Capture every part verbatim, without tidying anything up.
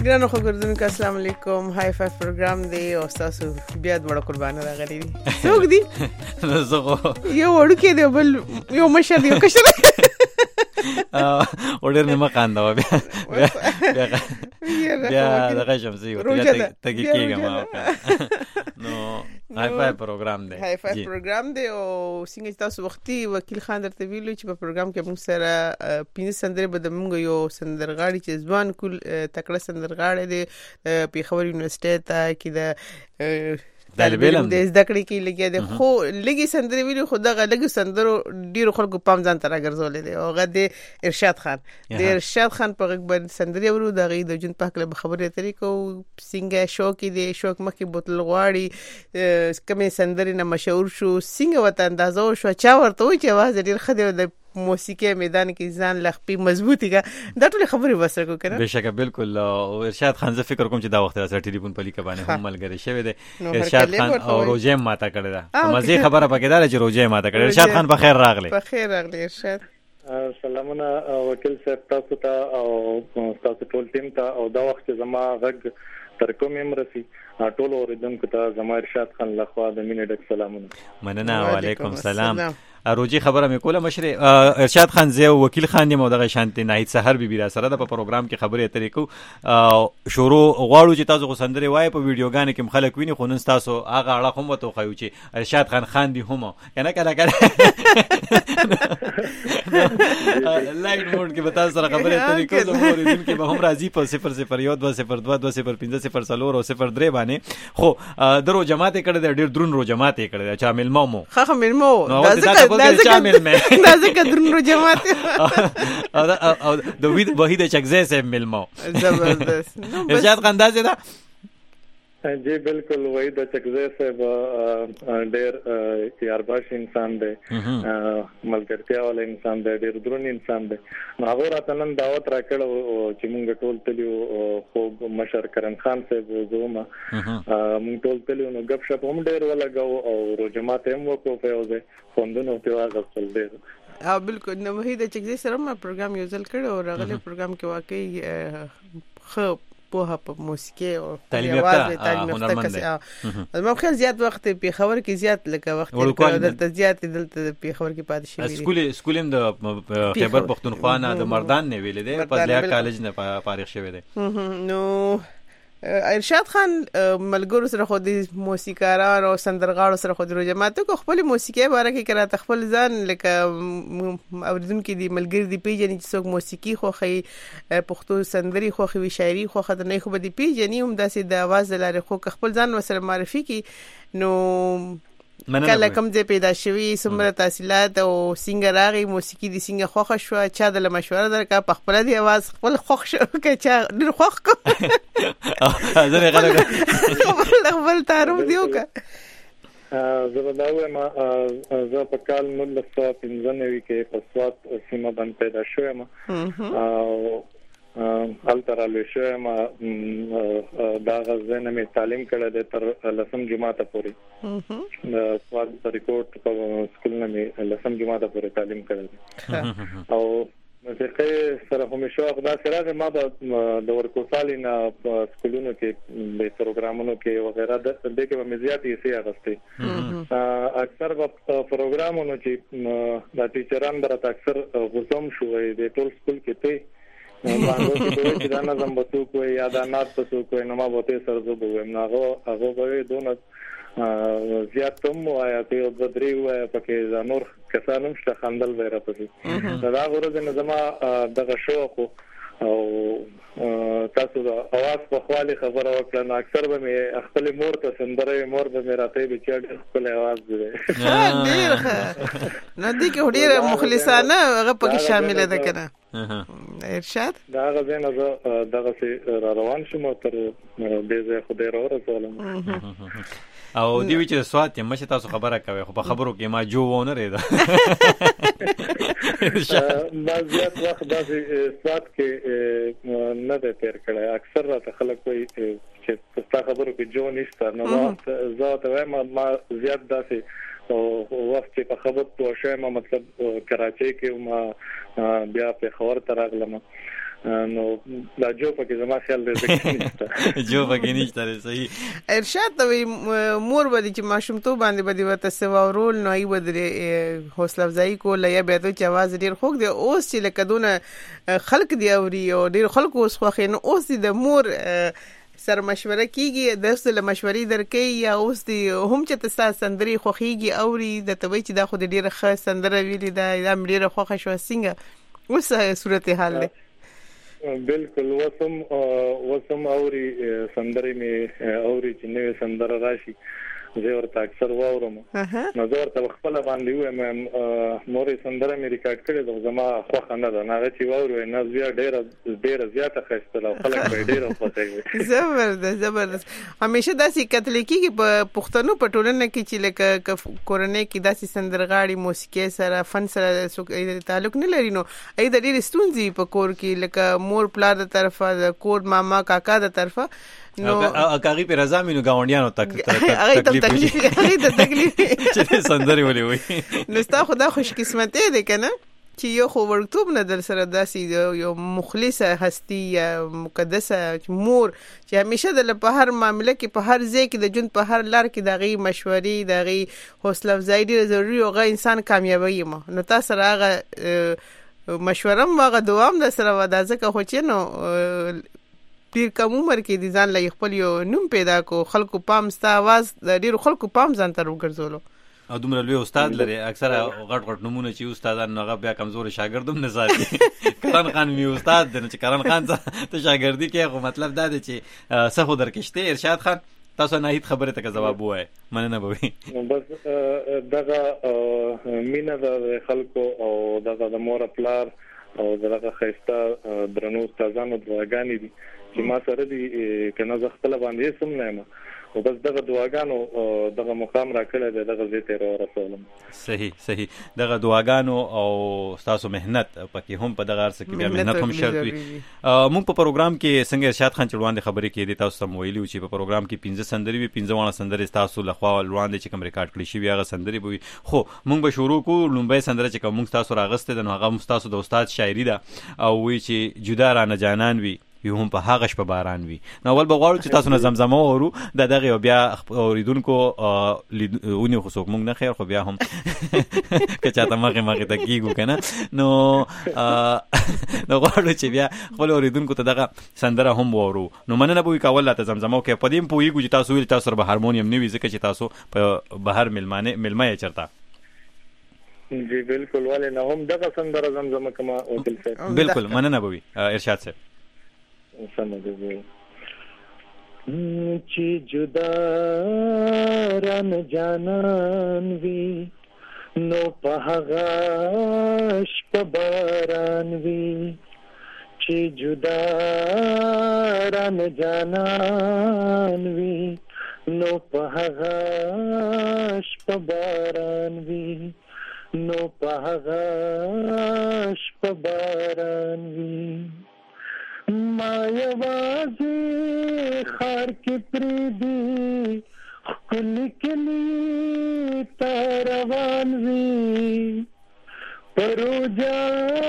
ګرانو خبردونکو السلام علیکم های فایو پروګرام دی او تاسو بیا د وړ قربانه راغلي دي څوک دي زغو یو وړو کې دی بل یو مشر دی کشر وړر نه مخانده بیا بیا دغه شمسي وته تګی کېګم نو های فایو پروګرام دی های فایو پروګرام دی او څنګه تاسو وختي وکیل خان درته ویلو چې په پروګرام کې موږ سره پینځه سندرې به د موږ یو سندرغاړي چې ځوان کول تکړه سندرغاړي دی پیښور یونیورسيټي ته کې د طالب علم د زده کړې کې لګیا دی خو لګي سندرې ویلو خو دغه لګي سندرو ډیرو خلکو پام ځان ته راګرځولې دی او غد ارشاد خان د ارشاد خان په غږ باندې سندرې ورو دغه د جون پاک له خبرې طریقو سینګه شو کې دی شوک مخکې بوتل غواړي کمه سندرې نه مشهور شو سینګه وته اندازو شو چا ورته وي چې आवाज ډیر خدای د موسیقي میدان کې ځان لخپي مضبوطی کا دا ټول خبرې وسره کو کنه بهشکه بالکل او ارشاد خان زه فکر کوم چې دا وخت سره ټلیفون په لیکه باندې هم ملګری شوی دی ارشاد خان او روجه ماته کړی دا مزه خبره پکې دا چې روجه ماته کړی ارشاد خان په خیر راغلی په خیر راغلی ارشاد سلامونه وکیل صاحب تاسو ته او تاسو ټول ټیم ته او دا وخت زما غږ تر کوم امرسي ټول اوریدونکو ته زما ارشاد خان لخوا د مینې ډک سلامونه مننه وعلیکم السلام روجي خبره مې کوله مشر ارشاد خان زه وکیل خان یم او دغه شانتي نایت سحر بي بي را سره د پروګرام کې خبرې اترې کو شروع غواړو چې تاسو غوسندري وای په ویډیوګانو کې مخالک ویني خو نن تاسو هغه اړه هم وته خو چې ارشاد خان خان دي هم کنه کنه کنه لایټ موډ کې به تاسو سره خبرې اترې کو زموږ ورین کې به هم راځي په صفر صفر یو دوه صفر دوه دوه صفر پنځه صفر څلور او صفر درې باندې خو درو جماعت کړه د ډیر درون رو جماعت کړه چې عامل مو خه خه مل مو دا ځکه دا ځکه درون رو جماعت او د وحید چکزه سه مل مو زبردست ارشاد خان دا زه جی بالکل وحید چکزه صاحب ډېر یارباش انسان دی ملګرتیا والا انسان دی ډېر درون انسان دی نو هغه راته نن دعوت راکړو چې موږ ټول تلیو خو مشر کرن خان صاحب زوما موږ ټول تلیو نو غب شپ هم ډېر ولګاو او روجمات هم وکړو په اوسه خوندونو په واغ خپل دی ها بالکل نو وحید چکزه سره ما پروګرام یو ځل کړو او غلې پروګرام کې واقعي خو په په موسیقي او تعلیم یافته هنرمند ما خو زیات وخت په خبر کې زیات لکه وخت دلته زیات دلته په خبر کې پاتې شي سکول سکولم د خیبر پختونخوا نه د مردان نه ویل دي په لیا کالج نه فارغ شوی دی نو ارشاد خان ملګرو سره خو د موسیقارانو او سندرغاړو سره خو د جماعت کو خپل موسیقي باره کې کړه تخپل ځان لکه اوریدونکو دي ملګری دی پیجن چې څوک موسیقي خو خي پښتو سندري خو خي شاعري خو خدای خو به دی پیجن هم داسې د आवाज لاره خو خپل ځان وسره معرفي کی نو کله کوم ځای پیدا شوی سمره تحصیلات او سنگر راغي موسیقي دي څنګه خوښ شو چا د مشوره درکا په خپل دی आवाज خپل خوښ شو که چا ډیر خوښ کو زه غلط خپل تعارف دیو کا زه دا وایم زه په کال نولس سوه پنځه نوي کې په سوات سیمه باندې پیدا شوم او الترالو شوم دا غزنه می تعلیم کړه د تر لسم جماعت پورې سواد ریکورډ په سکول نه می لسم جماعت پورې تعلیم کړه او موسیقي سره همیشه خدا سره ما د ورکوټالینا سکولونو کې د پروګرامونو کې وغیرہ د دې کې مزيات یې سي اغستې اکثر په پروګرامونو چې د ټیچران درته اکثر غوسم شوې د ټول سکول کې ته باندې چې دا نظم بتو کوی یا دا نات بتو کوی نو ما بوته سرزو بوم ناغه هغه به دونه زیات تم وایا ته د درې وایا پکې نور کسانم شته خندل ویره پکې دا غوړه د نظم دغه شوق او تاسو دا اواز په خالي خبره وکړه نو اکثر به مې خپل مور ته سندره مور به مې راته به چې خپل आवाज دی ډیر نه دي کې ډیر مخلصانه هغه پکې شامل ده کنه ارشاد دا غزنه دغه سي روان شوم تر دې ځای خدای را ورسولم او دی وی چې سوات یم مشه تاسو خبره کوي خو په خبرو کې ما جو ونه ریدا ما زیات وخت د سوات کې نه ده تیر کړه اکثر راته خلک وایي چې تاسو خبرو کې جو نشته نو زه ته وایم ما زیات داسې او وخت چې په خبرو پوه شوم مطلب کراچۍ کې ما بیا په خبر تر راغلم نو دا جو پکې زما خیال دی ځکه جو پکې نشته. صحیح. ارشاد ته مور باندې چې ماشومتوب باندې باندې وته سوا ورول نو ای بدرې حوصله افزایی کول یا به ته چې आवाज ډیر خوږ دی. اوس چې لکه دونه خلق دی اوري او ډیر خلق اوس خو خینو اوس د مور سره مشوره کیږي د سره مشورې درکې یا اوس دی هم چې تاسو سندري خوخيږي اوري د توي چې دا خو ډیره ښه سندره ویلي دا د ډیره خوخه شو څنګه اوس صورت حال دی؟ بالکل وسم وسم اوري سندري می اوري چې نوې سندره راشي زه ورته اکثر واورم. نو زه ورته خپل باندې وایم مورې سندره مې ریکارډ کړې ده زما خوښه نه ده نه چې واورو نه زیات ډېر ډېر زیاته خسته خلک به ډېر خوښوي. زبردست زبردست. همیشه داسې کتلیکي په پښتنو په ټولنه کې چې لکه کورنۍ کې داسې سندرغاړي موسیقي سره فن سره تعلق نه لري نو ای د ډېر ستونزې په کور کې لکه مور پلار د طرفه د کور ماما کاکا د طرفه نو اګاری په رضا مينو گاونډیانو تک تکلیف هغه ته تکلیف چې سندري ولي وي. نو ستا خدا خوش قسمته ده کنه چې یو خو ورکتوب نه در سره داسې یو مخلصه هستی یا مقدسه مور چې همیشه د په هر معاملې کې په هر ځای کې د جون په هر لار کې دغه مشورې دغه حوصله افزایی ډیره ضروري او غو انسان کامیابی مو نو تاسو راغه مشوره ماغه دوام د سره ودا ځکه خو چې نو پیر کوم عمر کې دي ځان لای خپل یو نوم پیدا کو خلکو پام ستا आवाज د ډیرو خلکو پام ځان تر وګرځولو او دومره لوی استاد لري اکثره غټ غټ نمونه چې استادان هغه بیا کمزور شاګردوم نه ساتي. کرن خان می استاد دی چې کرن خان ته شاګردي کې خو مطلب دا دی چې څه خو درکشته. ارشاد خان تاسو نه هیڅ خبره ته جواب وای مننه بوي. بس دغه مینا د خلکو او دغه د مور پلار او دغه خيسته درنو استادانو دواګانی دي چې ما سره دي کنه ز خپل باندې سم نه ما او بس دغه دواګانو دغه مقام را کړل دغه زه تیر رسولم. صحیح صحیح. دغه دواګانو او تاسو مهنت پکې هم په دغه ارسه کې بیا مهنت هم شرط وي. موږ په پروګرام کې څنګه ارشاد خان چړوان د خبرې کې دي تاسو سم ویلو چې په پروګرام کې پنځه سندري وي پنځه وانه سندري تاسو لخوا لوان دي چې کوم ریکارډ کړی شي هغه سندري وي. خو موږ به شروع کوو لومبای سندره چې کوم تاسو راغسته د هغه تاسو د استاد شاعري ده او وی چې جدا را نه جانان وي یو هم په هغه شپه باران وي. نو ول بغواړو چې تاسو نه زمزمه ورو د دغه بیا اوریدونکو اونې خو څوک مونږ نه خیر خو بیا هم که چاته مخه مخه ته کیږو کنه نو نو غواړو چې بیا خپل اوریدونکو ته دغه سندره هم ورو. نو مننه بوي کول ته زمزمه کې پدیم پویګو چې تاسو ویل تاسو به هارمونیم نه وي ځکه چې تاسو په بهر ملمانه ملمه چرتا. جی بالکل والے نه هم دغه سندره زمزمه کما وکیل صاحب بالکل مننه بوي ارشاد صاحب. سمجھو چی جدا رن جانان وی نو پهغاش پباران وی چی جدا رن جانان وی نو پهغاش پباران وی نو پهغاش پباران وی ما یوازې خار کې پریدي خپل کلی تاروان وی پروجا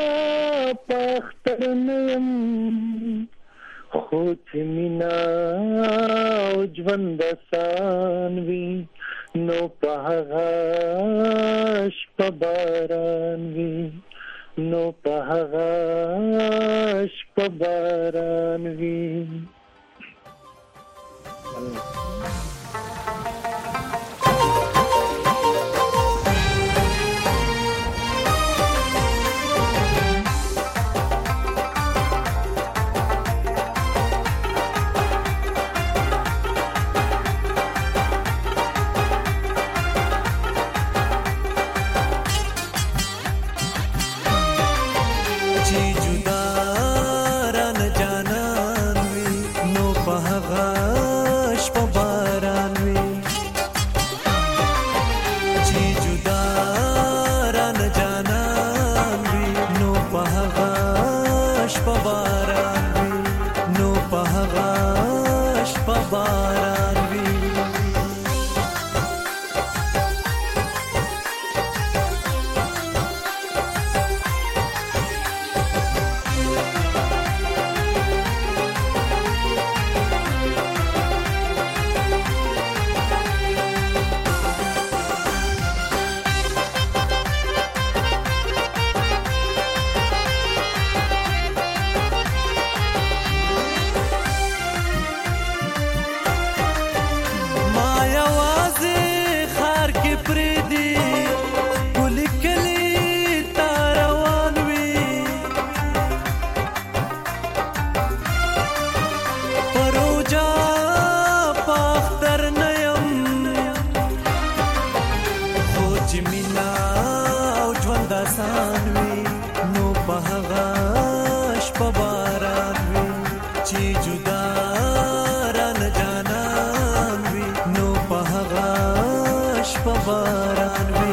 پخترنم خود مینا ژوند سان وی نو پهغاش پباران وی نو پهغاش پباران وی. ران جانان وی نو په هغه شپه باران وی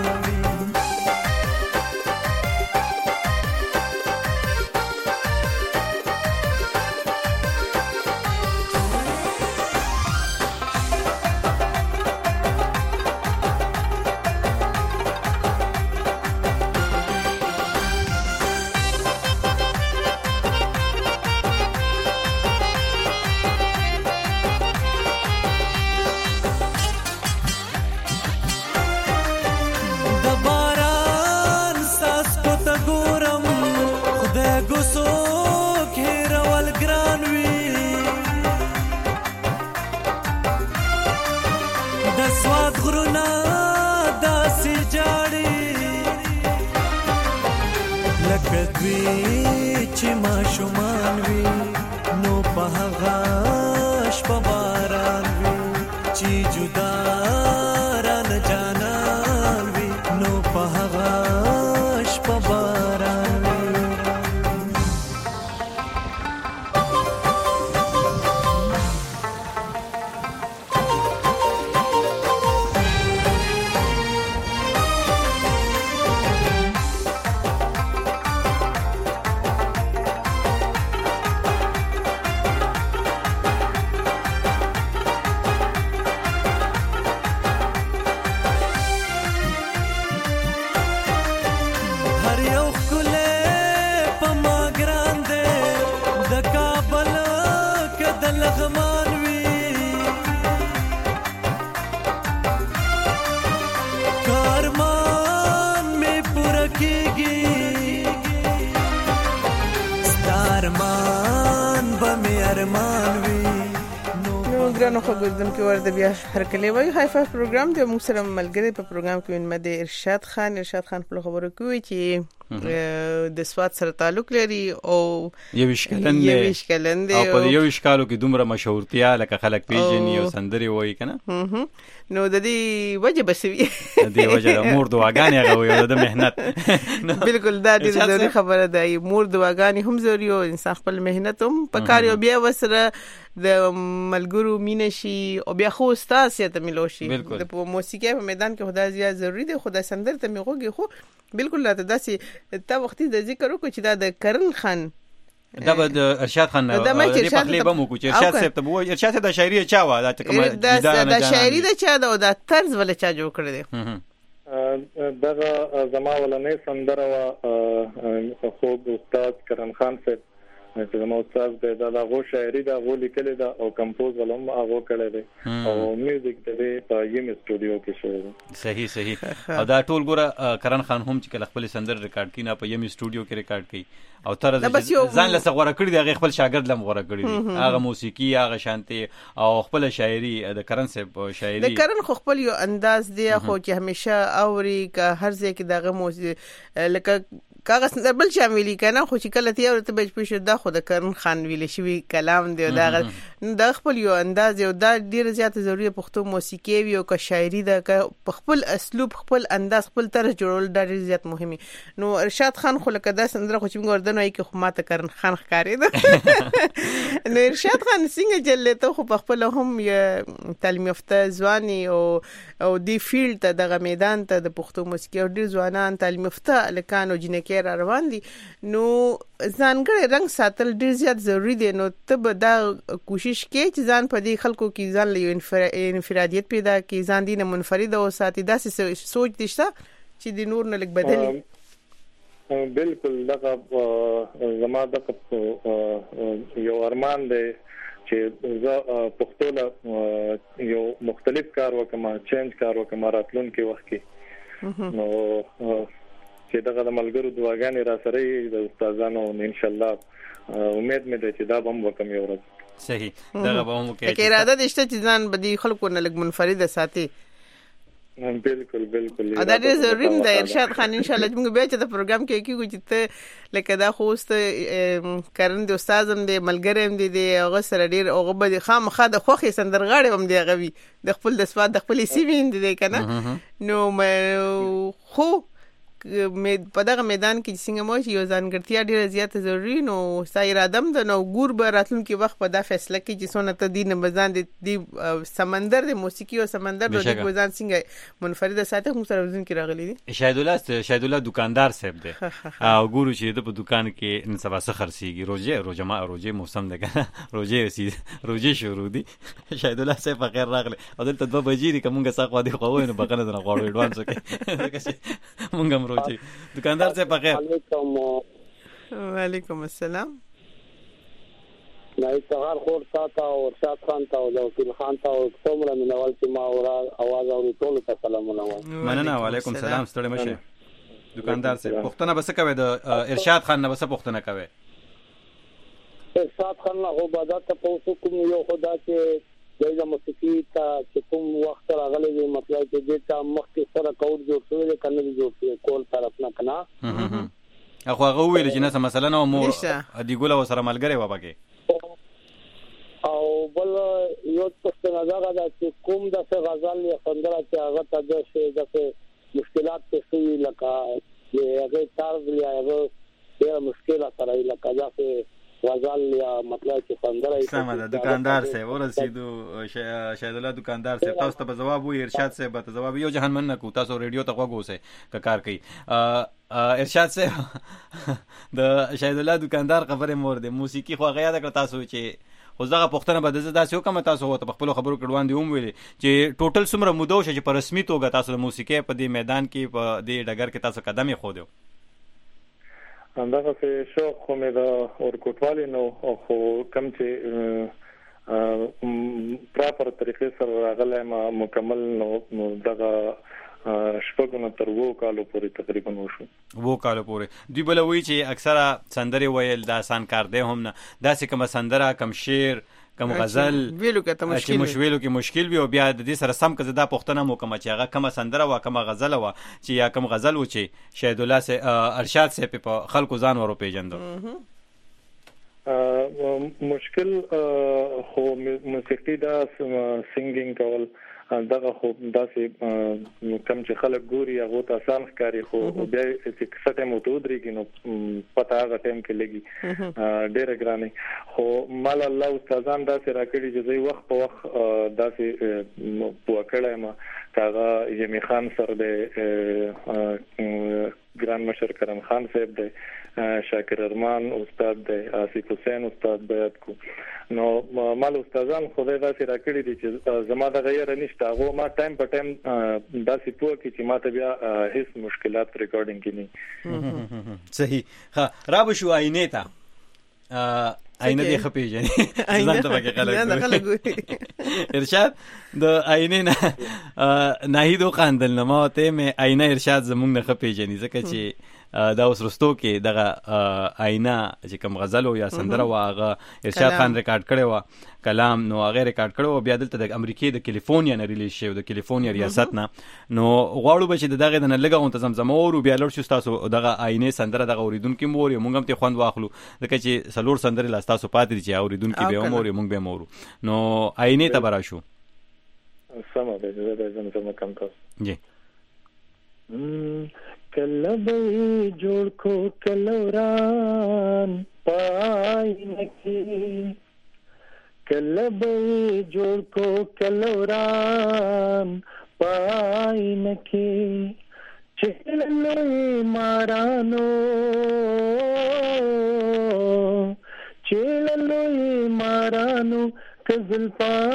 دوی چې ماشومان وي نو په هغه شپه باران وي چې جدا ران جانان وي نو په هغه شپه باران وي نو خو ګردن کې ورته بیا هر کله وای هاي فاف پروګرام دی موږ سره ملګری په پروګرام کې مده ارشاد خان ارشاد خان په خبرو کوي چې د سواد سره تعلق لري او یو شکلند یو شکلند او په یو شکالو کې دومره مشهورتیا لکه خلک پیژني او سندري وای کنه نو د دې وجه بسوي د دې وجه مور دواګانې غوي او د مهنت بالکل دا ډېر ضروري خبره ده مور دواګانې هم ضروري او انسان خپل مهنت هم پکار او بیا وسره د ملګرو مینه شي او بیا خو استاد ته ملو شي د موسیقي په میدان کې خدای زیات ضروری دی خدای سندر ته میغوږي خو بالکل لا ته داسي تا وختي د ذکر وکړو چې دا د کرن خان دا به ارشاد خان د پخلی به مو کو چې ارشاد صاحب ته وو ارشاد د شاعري چا و دا کوم د شاعري د چا د طرز ول چا جوړ کړی دی دغه زما ولنې سندره وا خو استاد کرن خان صاحب چې زما استاد د دغه شاعري د غو لیکل دا او کمپوز ولوم هغه کړی دی او میوزیک د په یم سټوډیو کې شوی صحیح صحیح او دا ټول ګوره کرن خان هم چې خپل سندر ریکارډ کینا په یم سټوډیو کې ریکارډ کړي او تر ځان له غوړه کړی دی خپل شاګرد لم غوړه کړی دی هغه موسیقي هغه شانتي او خپل شاعري د کرن صاحب شاعري د کرن خو خپل یو انداز دی خو چې همیشه اوري که هر ځای کې دغه موسیقي لکه کاغذ بل شامل کنا خو چې کله تی اورته بچ پښه دا خو د کرن خان ویل شوی کلام دی دا د خپل یو انداز یو دا ډیر زیات ضروری پښتو موسیقي وی او که شاعري دا خپل اسلوب خپل انداز خپل طرز جوړول ډیر زیات مهمي نو ارشاد خان خو لکه دا سندره خو چې موږ وردن وای کې خو ماته کرن خان ښکارې ده نو ارشاد خان څنګه جلته خو خپل هم تعلیم یافته ځواني او او دی فیلډ ته دغه میدان ته د پښتو موسیقي او ډیر ځوانان تعلیم یافته لکانو جنکه را روان دي نو ځانګړی رنگ ساتل ډیر زیات ضروری دی نو ته به دا کوشش کې چې ځان په دې خلکو کې ځان له انفرادیت پیدا کې ځان دینه منفرد او ساتي داسې سوچ دشته چې د نور نه لګ بدلی بالکل دغه زما د یو ارمان دی چې زه پښتو له یو مختلف کار وکم چینج کار وکم راتلونکي وخت کې نو چې دغه د ملګرو دعاګانې را سره د استادانو ان شاء الله امید مې ده چې دا به وکم یو ورځ صحیح دغه به مو کې اراده دشته چې ځان بدی خلکو نه لګ منفرد ساتي بالکل بالکل دا ډېر ضروري دی ارشاد خان ان شاء الله موږ بیا چې د پروګرام کې کیږي چې ته لکه دا خوست کرن د استادم دی ملګریم دی دی هغه سره ډېر هغه به خامخا د خوخي سندرغاړي هم دی غوي د خپل د سواد د خپل سیمین دی کنه نو خو په دغه میدان کې څنګه مو چې یو ځانګړتیا ډیره زیاته ضروري نو ستا اراده هم ده نو ګور به راتلونکي وخت په دا فیصله کوي چې څونه ته دې نه بزان د سمندر د موسیقي او سمندر د دې بزان څنګه منفرد ساتي هم سره وزن کې راغلي دي. شاهد الله شاهد الله دکاندار صاحب دی او ګورو چې د په دکان کې نن سبا څه خرڅيږي روزه روزه ما روزه موسم ده کنه روزه سي روزه شروع دي. شاهد الله صاحب په خیر راغله او دلته دوه بجې دي کومه څه خو دي خو نه بقنه نه غواړو ایڈوانس کې مونږ هم روزه دکاندار صاحب په خیر. وعلیکم السلام. نای سهار خور ساته او ارشاد خان ته او وکیل خان ته او څومره منول چې ما اورا आवाज او ټول ته سلامونه وایم. مننه. وعلیکم السلام. ستړي مشه دکاندار صاحب. پښتنه بس کوي د ارشاد خان نه بس پښتنه کوي. ارشاد خان نه عبادت ته پوسو کوم یو خدا چې د موسیقي ته چې کوم وخت راغلی مطلب چې د تا مخکې سره کوډ جوړ شوی کنه جوړ شوی کول طرف نه کنه اخو هغه ویل چې نه مثلا نو مو دی ګوله وسره ملګری و پکې او بل یو څه نه دا چې کوم د غزل یا سندره چې هغه ته د شي د مشکلات څه لکه هغه طرز یا هغه ډېر مشکل سره لکه ځکه غزل یا مطلب چې سندره یې سم ده. دکاندار صاحب ورسېدو شاهد الله دکاندار صاحب تاسو ته جواب وي ارشاد صاحب ته جواب یو جهان من نه کو تاسو ریډیو ته وګوسه کار کوي. ارشاد صاحب د شاهد الله دکاندار خبره مور ده موسیقي خو غیا د تاسو چې خو زغه پښتنه بده زدا سو کوم تاسو وته په خپل خبرو کډوان دی هم ویلي چې ټوټل سمره مودو شې چې په رسمي توګه تاسو د موسیقي په دې میدان کې په دې ډګر کې تاسو قدم یې خو دیو همدغه څه شو خو مې دا ورکوټوالي نو خو کم چې پراپر طریقې سره راغلی ما مکمل نو دغه شپږونه تر وو کالو پورې تقریبا وشو. وو کالو پورې دوی بل وی چې اکثره سندري ویل دا آسان کار دی هم نه داسې کوم سندره کم شعر کم غزل ویلو کې ته مشکل مش ویلو کې مشکل وي او بیا د دې سره سم کزه دا پښتنه مو کوم چې هغه کوم سندره وا کوم غزل وا چې یا کوم غزل و چې شاهد الله سے ارشاد سے په خلکو ځان ورو پیجندو. مشکل خو موسیقي دا سنگینګ کول دغه خو داسې کم چې خلک ګوري هغه ته آسان ښکاري خو بیا چې څه ټایم وته ودرېږي نو پته هغه ټایم کې لګي ډېره ګرانه خو مال الله استادان داسې راکړي چې زه وخت په وخت داسې پوه کړی ما هغه یمي خان سر دی ګران مشر کرم خان صاحب دی شاکر ارمان استاد دی آصف حسین استاد بیات کو نو مال استادان خدای داسې راکړي دي چې زما د غیر نشته هغه ما ټایم په ټایم داسې پوه کی چې ما ته بیا هیڅ مشکلات ریکارډینګ کې نه. صحیح. ها را به شو آینه تا آینه دی خپې جن ځان ته پکې خلک ارشاد د آینه نه ناهیدو قاندل نه ما ته مې آینه ارشاد زمونږ نه خپې جن ځکه چې دا اوس رستو کې دغه آینه چې کوم غزل او یا سندره واغه ارشاد خان ریکارډ کړي و کلام نو هغه ریکارډ کړي و بیا دلته د امریکای د کیلیفورنیا نه ریلیز شوی د کیلیفورنیا ریاست نه نو غواړو به چې دغه نه لګه اون تزمزم او بیا لور شو تاسو دغه آینه سندره دغه اوریدونکو مور یو مونږ هم ته خوند واخلو ځکه چې سلور سندره لا تاسو پاتې چې اوریدونکو به مور یو مونږ به مورو نو آینه ته برا شو سم ده زه زمزم کم تاسو جی کلبه جوړ کو کلوران پاینکی کلبه جوړ کو کلوران پاینکی چللوی مارانو چللوی مارانو کزل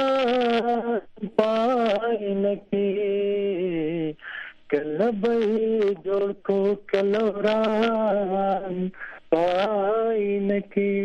پاینکی کلبه جوړ کو کلوران پاینکی.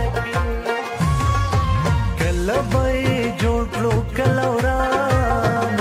کلبه جوړ کړو کلوران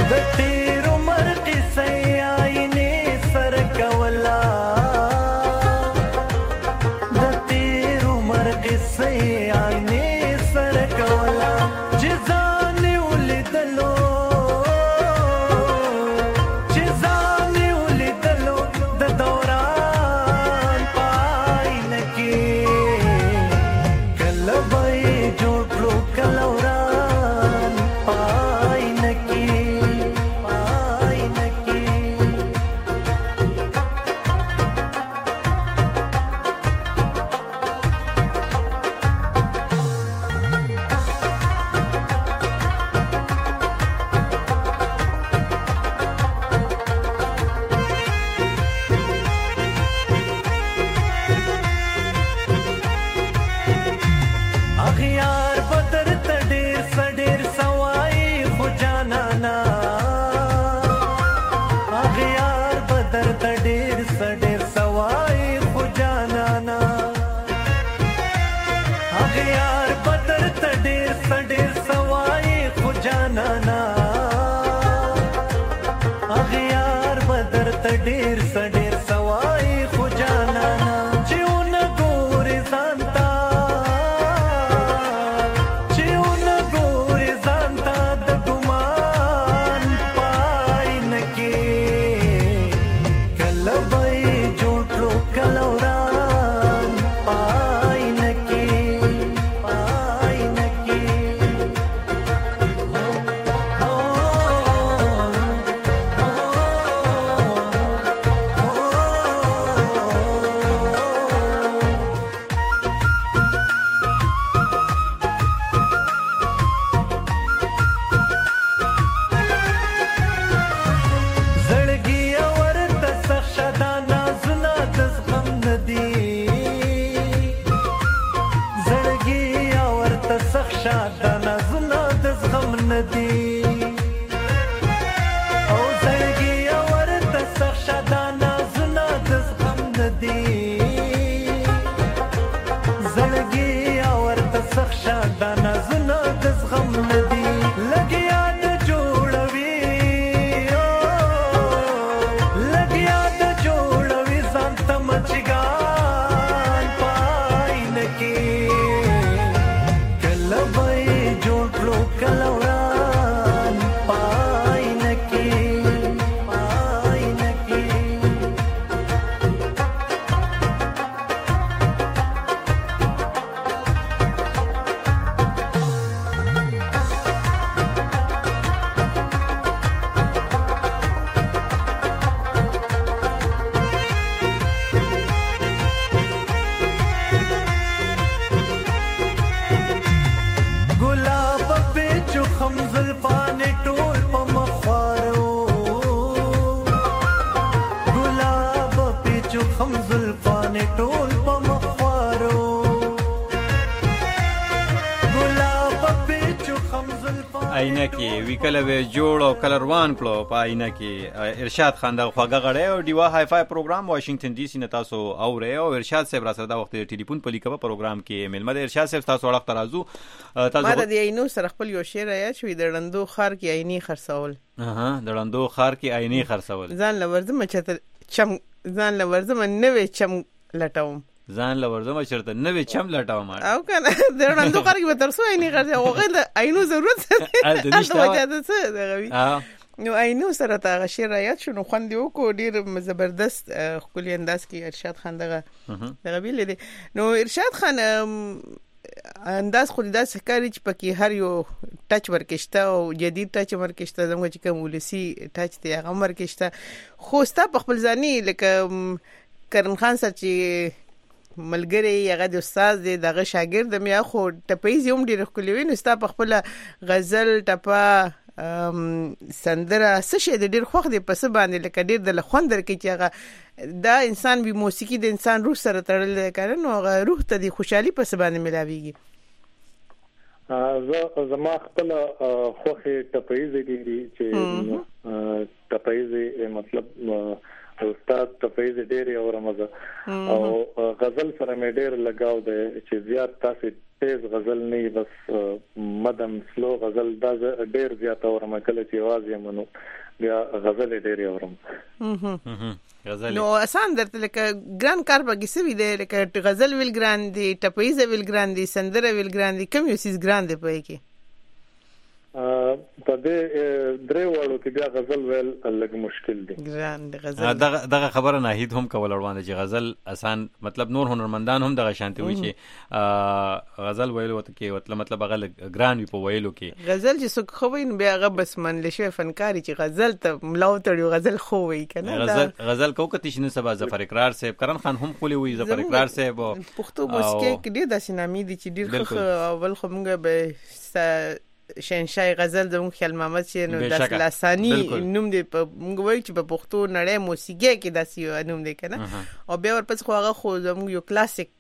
آینه کې وی کله به جوړ او کلر وان کړو په آینه کې ارشاد خان د خواګه غړې او دیوا های فای پروګرام واشنگټن ډي سي نه تاسو اورئ او ارشاد صاحب را سره دا وخت ټلیفون په لیکه پروګرام کې ملمد ارشاد صاحب تاسو وړاندې ترازو تاسو ما د اینو سره خپل یو شعر یا شوې د لندو خار کې آینه خرڅول اها د لندو خار کې آینه خرڅول ځان لورځم چې چم ځان لورځم نوې چم لټوم ځان لورځم چرته نوې چم لټاوم او کنه د رندو خارګ به ترسو عیني غرض او غل عینو ضرورت ده وجه ده غوي نو عینو سره تا غشي رایات شنو خوند یو کو ډیر زبردست خپل انداز کې ارشاد خان دغه دغه ویل دي نو ارشاد خان انداز خو داسې ښکاري چې پکې هر یو ټچ ورکشته او جدید ټچ ورکشته زموږ چې کوم ولسی ټچ دی هغه ورکشته خو ستا په خپل ځاني لکه کرن خان سره چې ملګری هغه د استاد دی دغه شاګرد مې خو ټپیز یوم ډیر خولوي نو ستا په خپل غزل ټپا سندره څه شي د ډیر خوخ دی پس باندې لکه ډیر د خوندر کې چې هغه دا انسان به موسیقي د انسان روح سره تړل کړي نو هغه روح ته د خوشحالي پس باندې ملاويږي زه زما خپل خوخه ټپیز دی چې ټپایزي مطلب استاد ټپایزي ډېر اورمزه او غزل سره مې ډېر لګاو دی چې زیات تاسو تیز غزل نه بس مدم سلو غزل دا ډېر زیات اورم کله چې आवाज یې منو بیا غزل ډېر اورم غزل نو آسان درته لکه ګران کار به کیسه دی لکه غزل ویل ګران دی ټپایزه ویل ګران دی سندره ویل ګران دی کوم یو سیس ګران دی پوهه کې په دې درې وړو کې بیا غزل ویل لږ مشکل دي ګران دی غزل دغه دغه خبره ناهید هم کول روان دي چې غزل آسان مطلب نور هنرمندان هم دغه شانتي وي چې غزل ویل وته کې مطلب هغه ګران وي په ویلو کې غزل چې څوک خو وین بیا هغه بس من لشه فنکاری چې غزل ته ملاو تړي غزل خو وي کنه غزل غزل کو کته شنو سبا ظفر اقرار صاحب کرن خان هم خولي وي ظفر اقرار صاحب پښتو موسیقي کې ډیر داسې نامې دي چې ډیر خو اول خو موږ به شهنشاه غزل زموږ خیال محمد چې نو د لاسانی نوم دی په موږ وایو چې په پښتو نړۍ موسیقي کې داسې نوم دی کنه او بیا ورپسې خو هغه خو زموږ یو کلاسیک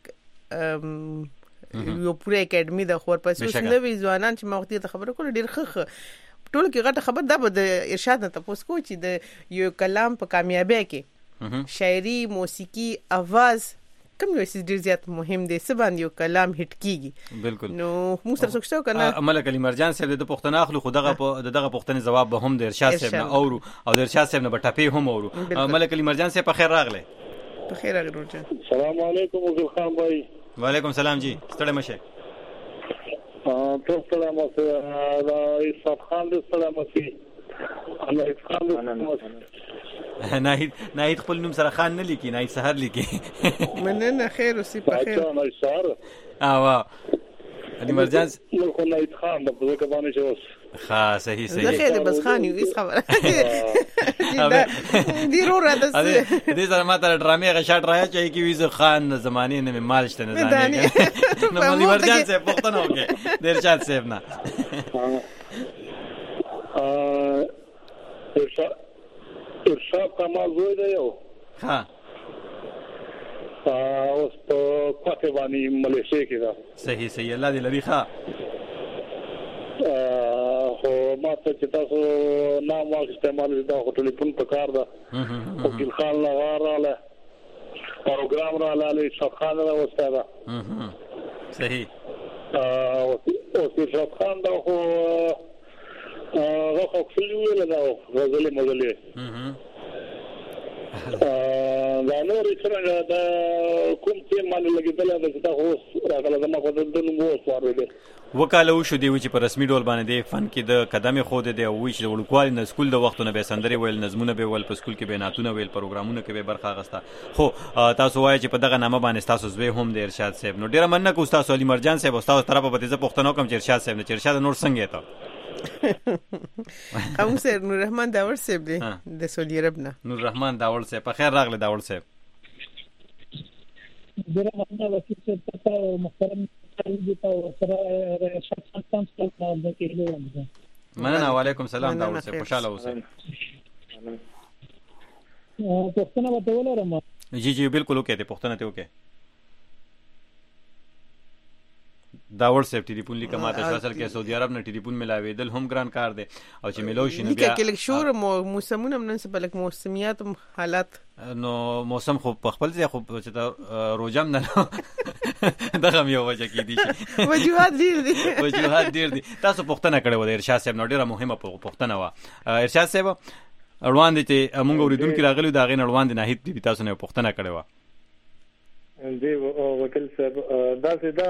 یو پوره اکیډمي د خور پسې اوس نوې ځوانان چې ما وختي ته خبره کوله ډیر خخ ټول کې غټه خبر دا به د ارشاد نه تاسو کو چې د یو کلام په کامیابی کې شاعري موسیقي आवाज کوم یو څه ډیر زیات مهم دی سبان یو کلام هټ کیږي بالکل نو موږ سره څه شو کنه ملک علي مرجان صاحب د پښتنه اخلو خدغه په دغه پښتنه جواب به هم د ارشاد صاحب نه اورو او د ارشاد صاحب نه بټاپی هم اورو ملک علي مرجان صاحب په خیر راغله په خیر راغلو جان السلام علیکم وزیر خان بھائی وعلیکم السلام جی ستړی مشه ا تو سلام الله ایسا خان دې سلام الله الله خان ناهید ناهید خپل نوم سره خان نه لیکي ناهید سحر لیکي مننه خیر اوسې په خیر اچھا ناهید سحر او علي مرجان نو خو ناهید خان د بوزه کبانه شوس ها صحیح صحیح زه خیر بس خان یو هیڅ خبره دی رو را ده دې سره ماته ډرامې غشاټ رایا چې کی ویز خان زمانه نه مال شته نه ځانې نو علي مرجان صاحب پښتنه وکي ډیر شاد صاحب نه ا ارشاد کمال زوی دی یو ها اوس په کوټه باندې ملیشیا کې دا صحیح صحیح الله دې لري ښه خو ما ته چې تاسو نام واخ استعمال دا خو ټلیفون په کار ده او ګل خان لغاراله پروګرام را لاله شخان را وستاده صحیح او او شخان دا خو هغه خو خپل ویل دا غزل مزل دا نور څنګه دا کوم چې مان لګیدل دا چې تاسو راغله دا ما په دې نوم وسوار دي وکاله شو دی چې په رسمي ډول باندې دی فن کې د قدمه خو دی او چې ورکوال نه سکول د وختونه به سندري ویل نظمونه به ول په سکول کې به ناتونه ویل پروګرامونه کې به برخه غستا خو تاسو وایي چې په دغه نامه باندې تاسو زوی هم د ارشاد صاحب نو ډیره مننه کو تاسو علي مرجان صاحب او تاسو طرفه به زه پښتنو کوم چې ارشاد صاحب نه چې ارشاد نور څنګه تا هم سر نور رحمان داور صاحب دی د سعودي عرب نه نور رحمان داور صاحب په خیر راغله داور صاحب ډیره مننه وکیل صاحب تاسو محترم دي تاسو سره شخصا تاسو ته د کېلو مننه وعلیکم السلام داور صاحب خوشاله اوسئ پښتنه وته ولرم جی جی بالکل اوکې ته پښتنه ته اوکې داور صاحب ټلیفون لیکه ماته اصل کې سعودي عرب نه ټلیفون ملاویدل هم ګران کار دی او چې ملو شي نو بیا کې شور موسمونه من څه بلک موسمیات حالات نو موسم خو په خپل ځای خو چې روجم نه دغه یو وجه کې دي وجوهات ډیر دي وجوهات ډیر دي تاسو پښتنه کړو د ارشاد صاحب نو ډیره مهمه پښتنه وا ارشاد صاحب اړوان دي چې موږ اوریدونکو راغلي دا غین اړوان دي نه هیڅ تاسو نه پښتنه کړو دی وکیل صاحب دا سیدا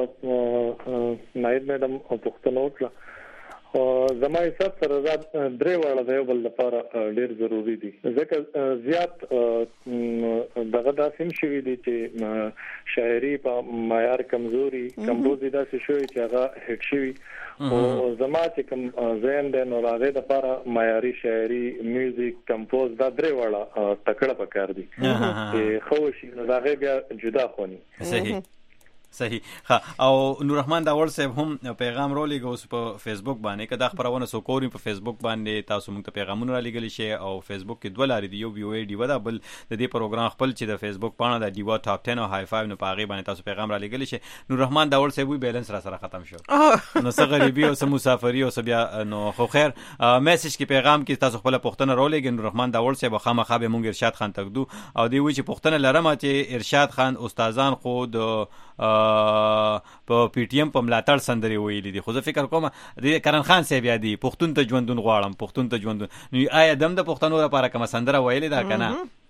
نایب میډم پښتنو کړه زمای صاحب سره درې واړه د یو بل لپاره ډیر ضروری دي ځکه زیات دغه داسیم شوی دي چې شاعري په معیار کمزوري کمبوزي داسې شوی چې هغه هټ شوی او زما چې کوم زین د نو راغې د لپاره معیاري شاعري میوزیک کمپوز دا درې واړه تکړه پکار دي چې خو شي نو راغې بیا جدا خوني صحیح صحیح. او نور رحمان داور صاحب هم پیغام را لګو اوس په فیسبوک باندې که دا خبرونه سو کوري په فیسبوک باندې تاسو موږ ته پیغامونه را لګلی شي او فیسبوک کې دوه لارې دی یو وی ای ډی ودا بل د دې پروګرام خپل چې د فیسبوک پاڼه د دیوا ټاپ ټن او های فایو نه پاغي باندې تاسو پیغام را لګلی شي. نور رحمان داور صاحب وی بیلانس را سره ختم شو نو څه غریبي او څه مسافری او څه بیا نو خو خیر میسج کې پیغام کې تاسو خپل پښتنه را لګی. نور رحمان داور صاحب خامخا به موږ ارشاد خان تکدو او دی وی چې پښتنه لرم چې ارشاد خان استادان خو د په پی ټی ایم په ملاتړ سندري ویلي دي. خو زه فکر کوم د کرن خان صاحب یادي پښتون ته ژوندون غواړم پښتون ته ژوندون. نو آیا دم د پښتنو لپاره کوم سندره ویلي دا کنه؟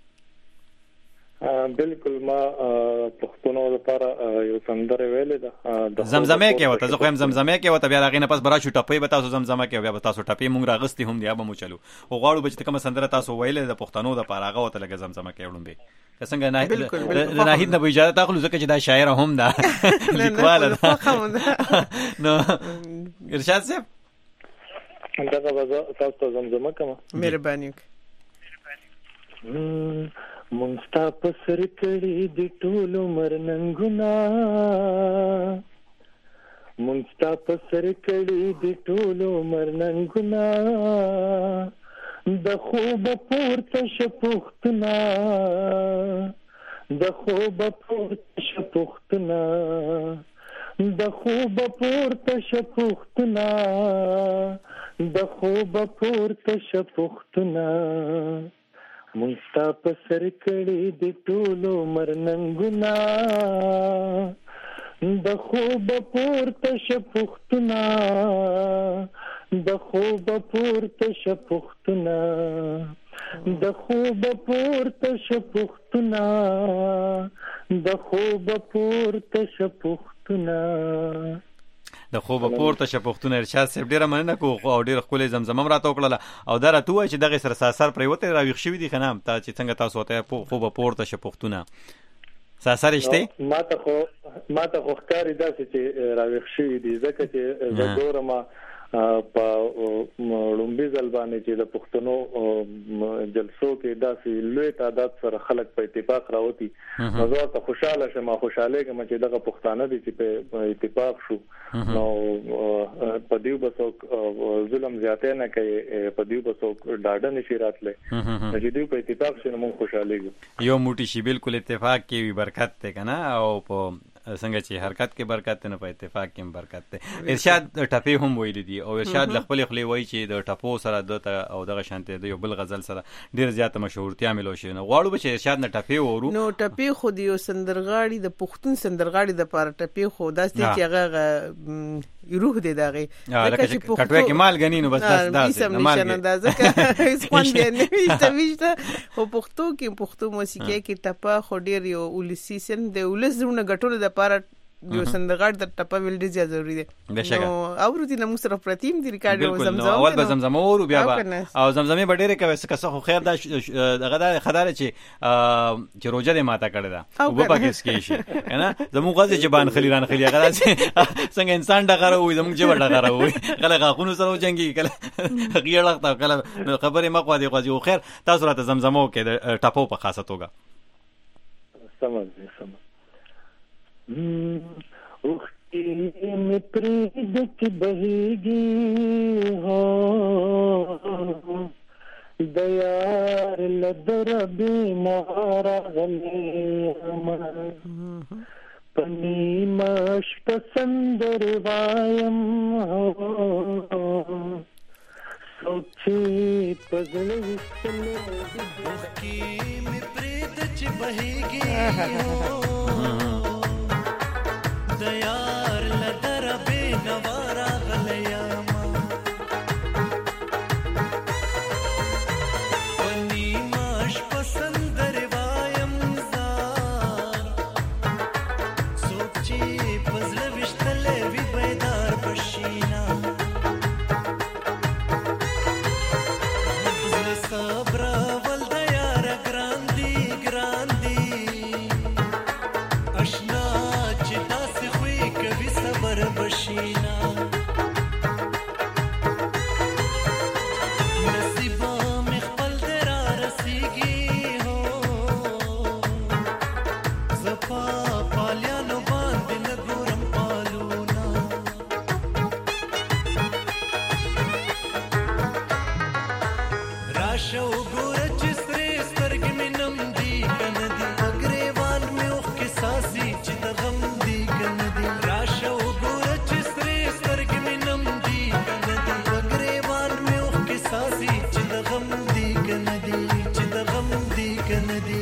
بالکل ما پښتنو لپاره یو سندره ویلې ده زمزمه کې وته. زه خو هم زمزمه کې وته بیا راغینه پس برا شو ټپې به تاسو زمزمه کې بیا تاسو ټپې مونږ راغستې هم دی به مو چلو او غواړو به چې کوم سندره تاسو ویلې د پښتنو لپاره هغه وته لګ زمزمه کې وړم به څنګه نه نه هیڅ نه به اجازه تاخلو ځکه چې دا شاعر هم ده لیکواله ده. نو ارشاد صاحب دا غواړم تاسو ته زمزمه کوم مهرباني مونستا پسر کړي د ټولو مرننګنا مونستا پسر کړي د ټولو مرننګنا د خوب پورته شپختنا د خوب پورته شپختنا د خوب پورته شپختنا د خوب پورته شپختنا مونستا پسر کړي د ټولو مرننګنا د خوب پورته شپختنا د خوب پورته شپختنا د خوب پورته شپختنا د خوب پورته شپختنا د خوب پورته شپختونه. ارشاد صاحب ډیره مننه کو او ډیره خپل زمزمه راته وکړه او دا راته وای چې دغه سره ساسر پریوته راويخ شوی دي خنام تا چې څنګه تاسو ته خوب پورته شپختونه ساسر شته ما ته خو ما ته خو ښکاری داسې چې راويخ شوی دي ځکه چې زه ګورم په لومبي ځل باندې چې د پښتنو جلسو کې داسې لوی تعداد سره خلک په اتفاق راوتی نو زه ته خوشاله شم خوشاله کوم چې دغه پښتانه دي چې په اتفاق شو نو په دیو بسو ظلم زیاته نه کوي په دیو بسو ډاډه نشي راتله چې دیو په اتفاق شنه مون خوشاله یو موټی شي بالکل اتفاق کې وی برکت ته کنه او په څنګه چې حرکت کې برکت نه په اتفاق کې برکت ته. ارشاد ټپې هم ویل دي او ارشاد خپل خپل وایي چې د ټپو سره د او دغه شانته د یو بل غزل سره ډیر زیاته مشهورتیا ملو شي. نو غواړو چې ارشاد نه ټپې ورو نو ټپې خو دی یو سندرغاړي د پښتون سندرغاړي د پاره ټپې خو داسې چې هغه روح دی دغه لکه چې کټوي کې مال غنی نو بس داسې نه مال اندازه کې هیڅ خوان دی نه ویشته ویشته او پښتو کې پښتو موسیقي کې ټپه خو ډیر یو ولسی سن د ولزونه غټول د پاره یو سندرغاړي د ټپه ویل ډیر زیات ضروری دی. نو اورو دي نو سره پرتیم دي ریکارډ او زمزمه اول به زمزمه ورو بیا او زمزمه به ډیره کوي څه خو خیر دا دغه دا خدای چې چې روزه دې ماته کړی دا او په پاکستان کې شي کنه زموږ غزه جبان خلیران خلی هغه څنګه انسان ډغره وي زموږ جبه ډغره وي کله غاخونو سره جنگي کله غیړه تا کله خبره مخ وادي غوځي خو خیر تاسو راته زمزمه کې ټپو په خاصه توګه سمجھ سمجھ اوختی میں پریدت بہیگی ہو دیار لدر بیمارا غلی پنی ماش پسندر وایم ہو سوچی پزلی سلے اوختی میں پریدت بہیگی ہو دیار لدر بے نوارا غلیاما ونی ماش پسندر وایم زار سوچی پزل وشتلے وی بیدار بشینا زل صبر ول دیار گراندی گراندی اشنا بشینا نصیبا مخبل درا رسیگی ہو زفا پالیانو باندن راشه وګوره چې سرې سترګې مې نم دي که نه دي په ګریوان مې اوښکې څاڅي چې د غم دي که نه دي راشه وګوره چې سرې سترګې مې نم دي که نه دي په ګریوان مې اوښکې څاڅي چې د غم دي که نه دي چې د غم دي که نه دي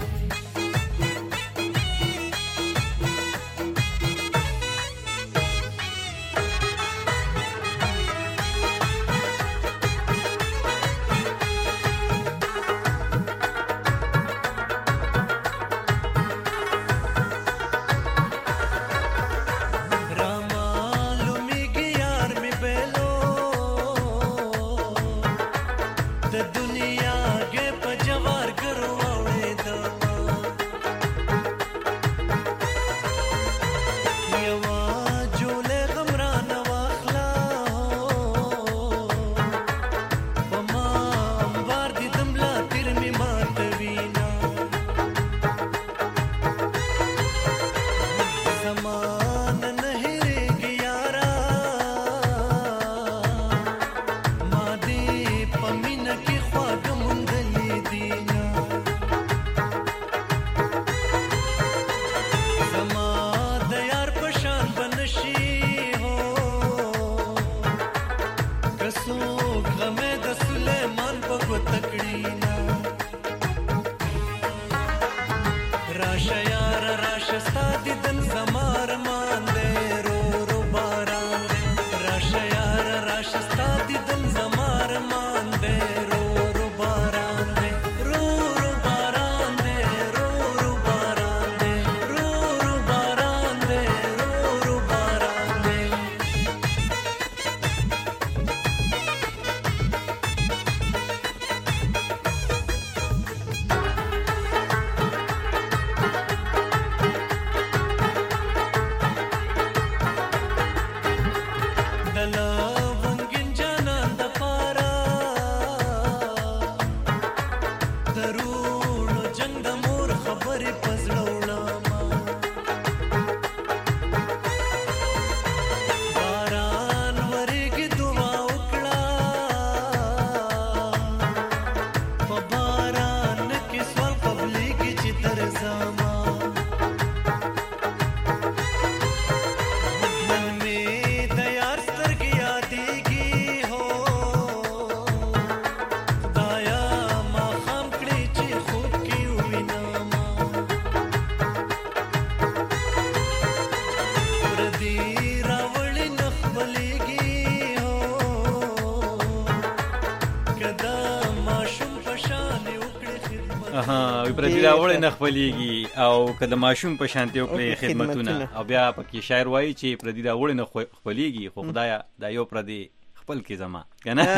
پردي راوړې نه خپلېږي او که د ماشوم په شانتې وکړې خدمتونه او بیا پکې شاعر وایي چې پردي راوړې نه خپلېږي خو خدایه دا یو پردي خپل کې زما که نه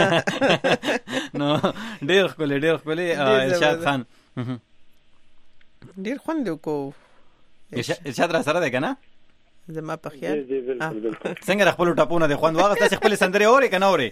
نو ډېر ښکلی ډېر ښکلی ارشاد خان ډېر خوند وکړو ارشاد را سره دی که نه زما په خیال څنګه د خپلو ټپو نه دی خوند واخسته چې خپلې سندرې اورې که نه اورې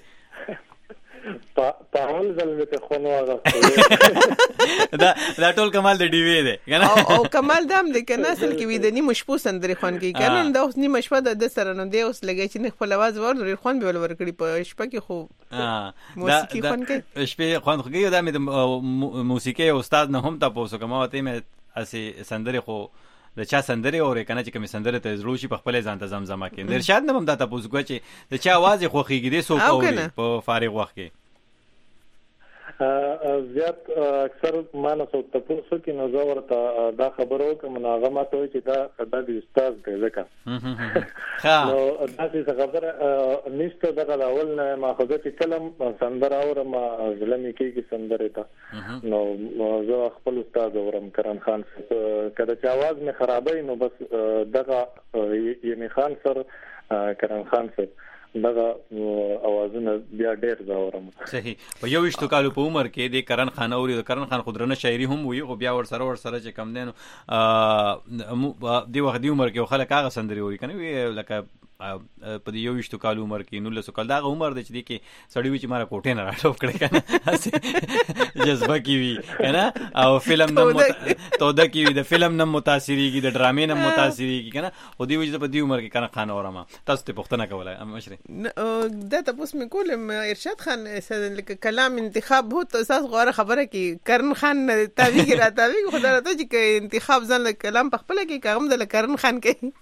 په اول ځل مې ته خوند واخسته دا دا ټول کمال د ډیوې دی او کمال دا هم دی که نه اصل کې وي د نیمه شپو سندرې خوند کوي که نه دا اوس نیمه شپه د ده سره نو دی اوس لګی چې نه خپل اواز واورو ډېر خوند به ول ورکړي په شپه کې خو موسیقي خوند کوي شپې خوند خو کوي دا مې د موسیقۍ استاد نه هم تپوس وکړم ما ورته مې هسې سندرې خو د چا سندرې اورې که نه چې کومې سندرې ته زړه شي په خپله ځان ته زمزمه کړي د ارشاد نه هم دا تپوس وکړه چې د چا اواز یې خوښېږي دی څوک اوري په فارغ وخت کې زیات اکثر ما نه څوک تپوس وکړي نو زه ورته دا خبره وکړم نو هغه ماته وایي چې دا دا د استاد دی ځکه نو داسې څه خبره نشته دغه د اول نه ماخذه چې کله سندره اورم زړه مې کېږي سندرې ته نو زه خپل استاد اورم کرن خان که د چا اواز مې خرابوي نو بس دغه یمي خان سر کرن خان سر دغه اوازونه بیا ډېر زاورم صحیح په یو ویشتو کالو په عمر کې د کرن خان اوري د کرن خان خودرنه شاعري هم وي او بیا ور سره ور سره چې کم دینو دی وخت دی عمر کې خلک هغه سندري اوري کنه وی لکه په دې یو ویشتو کال عمر کې نولسو کال دا عمر دی چې دی کې سړی وي چې ماره کوټې نه راټوپ کړی کنه جذبه کې وي کنه او فلم نه توده کې وي د فلم نه متاثرېږي د ډرامې نه متاثرېږي کنه او دی وجه په دې عمر کې کنه خان اورم تاسو ته پوښتنه کوله مشره دا تاسو مې کولم ارشاد خان لکه کلام انتخاب هو اساس غوړه خبره کې کرن خان تاویږي را تاویږي خدای راته چې انتخاب ځان کلام په خپل کې کوم د کرن خان کې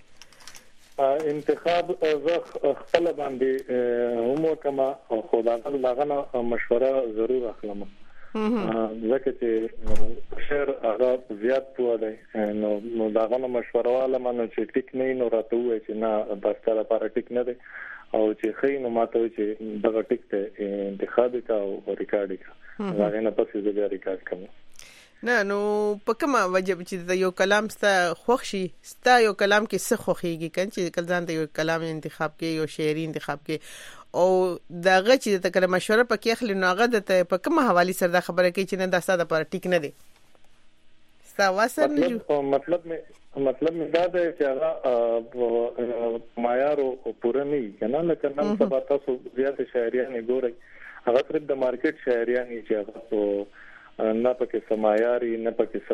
انتخاب زه خپل باندې هم کما خو دا غواړم مشوره ضرور اخلم ځکه چې شعر هغه زیات پوه دی نو نو دا غواړم مشوره والا مانه چې ټیک نه نو راته وای چې نه د ستاره لپاره ټیک نه دی او چې خې نو ماته چې دغه ټیک ته انتخاب کا او ریکارډ کا دا غنه پسې د ریکارډ کوم نه نو په کومه وجه چې یو کلام ستا خوښ شي ستا یو کلام کې څه خوښيږي کنه چې کله ځان ته یو کلام انتخاب کې یو شعري انتخاب کې او داغه چې ته کله مشوره پکې اخلي نو هغه د په کومه حواله سره دا خبره کوي چې نه دا ستاسو لپاره ټیک نه دی ستا واسر نه جو مطلب مې مطلب مې دا دی چې هغه معیار او پوره نه کنه لکه نن سبا تاسو زیات شاعریان ګورئ هغه صرف د مارکیټ شاعریان چې هغه نه پکې سمایاري نه پکې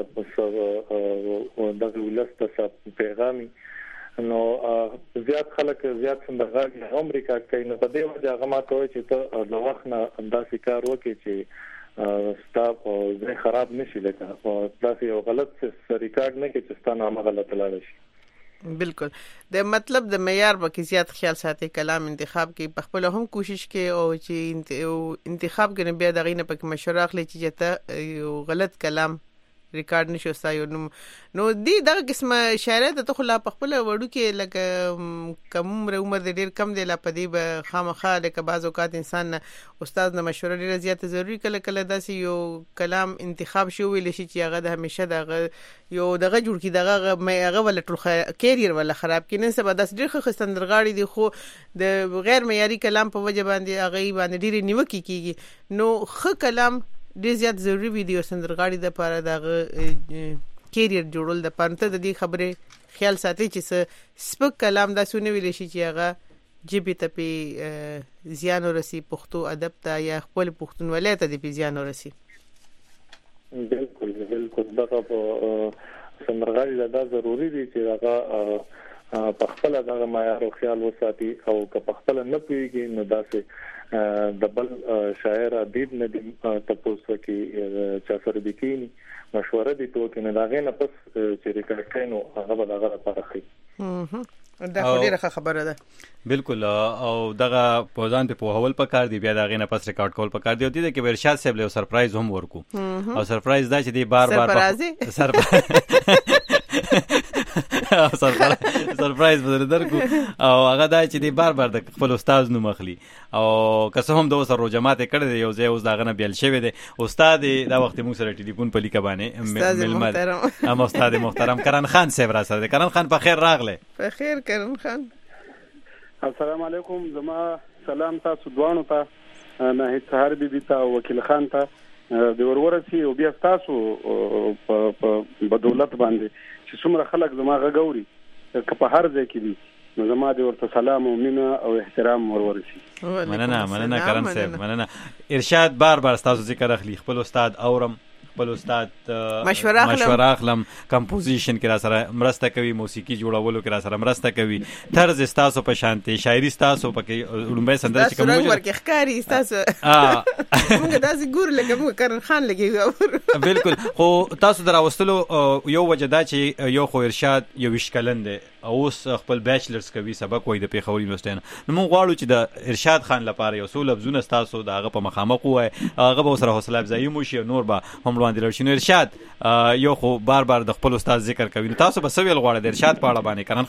سب د ولست سب پیغامي نو زیات خلک زیات څنګه امریکا کې نو په دې وجه هغه ماته وایي چې ته د وخت نه انداسې کار وکړي چې سټاپ او زه خراب نشي لکه او تاسو یو غلط څه ریکارډ نه کې چې ستاسو نامه غلط لاړ شي بالکل د مطلب د معیار په کې زیات خیال ساتي کلام انتخاب کې په خپل هم کوشش کې او چې انتخاب کې بیا دغه نه پک مشوره اخلي چې ته یو غلط کلام ریکارډ نشو سایو نو نو دی دغه قسمه شاعرات ته خلا په خپل وړو کې لکه کم عمر د ډیر کم دی لا پدی به خامخا لکه بعض اوقات انسان استاد نه مشوره ډیره زیات ضروری کله کله داسې یو کلام انتخاب شو ویل شي چې هغه د همیشه دغه یو دغه جوړ کی دغه هغه ول ټول کیریر ولا خراب کینې سبا داس ډیر خو ستندرغاړي دي خو د غیر معیاري کلام په وجه باندې هغه باندې ډیر نیوکي کیږي نو خو کلام ډیر زیات ضروری ویډیو سندرغاړي د لپاره د کیریر جوړول د پانته د دې خبره خیال ساتي چې سپک کلام دا سونه ویل شي چې هغه جبه ته په زیان ورسي پښتو ادب ته یا خپل پښتونولۍ ته د زیان ورسي بالکل بالکل دا په سندرغاړي دا ضروری دي چې هغه په خپل دغه معیار او خیال وساتي او که په خپل نه پیږي نو داسې د بل شاعر ادیب نه د تاسو کې چا سره د کینی مشوره دي ته کې نه دا غنه پس چې ریکارډ کینو هغه به هغه لپاره خي دا ډیره خبره ده بالکل او دغه پوزان په هول پکار دی بیا دا غنه پس ریکارډ کول پکار دی او دې کې ارشاد صاحب له سرپرایز هم ورکو او سرپرایز دا چې دی بار بار سرپرایز سرپرایز بدل درکو او هغه دا چې دی بار بار د خپل استاد نوم اخلي او که هم د وسر جماعت کړه یو ځای اوس دا غنه بیل شوی دی استاد دا وخت موږ سره ټلیفون په لیکه باندې ململ ام استاد محترم کرن خان صاحب را سره کرن خان په خیر راغله په خیر کرن خان السلام علیکم زما سلام تاسو دوانو ته نه سحر بي بي ته وکیل خان ته د ورورسي او بیا تاسو په بدولت باندې چې څومره خلک زما غوړي که په هر ځای کې دي نو زما د ورته سلام او مینه او احترام ورورسي مننه مننه کرن صاحب مننه ارشاد بار بار تاسو ذکر اخلي خپل استاد اورم خپل استاد مشوره اخلم مشوره اخلم کمپوزیشن کې را سره مرسته کوي موسیقي جوړولو کې را سره مرسته کوي طرز تاسو په شانتي شاعري تاسو پکې لومبه سندره چې کوم ورکه ښکاری تاسو موږ داسې ګور لکه موږ کرن خان لګي بالکل خو تاسو دراوستلو یو وجدا چې یو خو ارشاد یو وشکلن دی اوس خپل بیچلرز کوي سبق وای د پیښور یونیورسيټي نو موږ غواړو چې د ارشاد خان لپاره یو څو لفظونه تاسو د هغه په مخامخ وای هغه به سره حوصله افزایی مو شي نور به هم وړاندې لرشي ارشاد یو خو بار بار د خپل استاد ذکر کوي تاسو به سویل غواړئ د ارشاد په اړه باندې کرن